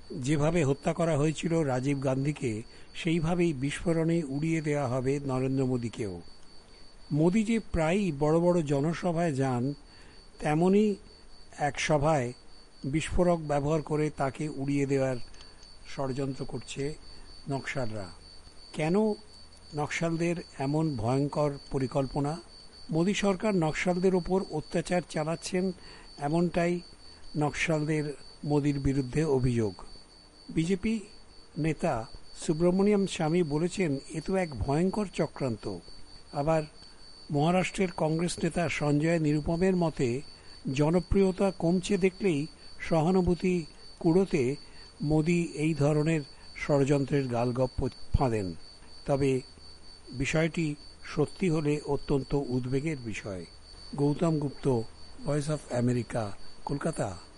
যেভাবে হত্যা করা হয়েছিল রাজীব গান্ধীকে, সেইভাবেই বিস্ফোরণে উড়িয়ে দেওয়া হবে নরেন্দ্র মোদীকেও। মোদী যে প্রায়ই বড় বড় জনসভায় যান, তেমনই এক সভায় বিস্ফোরক ব্যবহার করে তাকে উড়িয়ে দেওয়ার ষড়যন্ত্র করছে নকশালরা। কেন নকশালদের এমন ভয়ঙ্কর পরিকল্পনা? মোদী সরকার নকশালদের ওপর অত্যাচার চালাচ্ছেন, এমনটাই নকশালদের মোদীর বিরুদ্ধে অভিযোগ। বিজেপি নেতা সুব্রমণিয়াম স্বামী বলেছেন, এ তো এক ভয়ঙ্কর চক্রান্ত। আবার মহারাষ্ট্রের কংগ্রেস নেতা সঞ্জয় নিরুপমের মতে, জনপ্রিয়তা কমছে দেখলেই সহানুভূতি কুড়োতে মোদী এই ধরনের ষড়যন্ত্রের গালগপ্প ফাঁদেন। তবে বিষয়টি সত্যি হলে অত্যন্ত উদ্বেগের বিষয়। Gautam Gupta, Voice of America, Kolkata.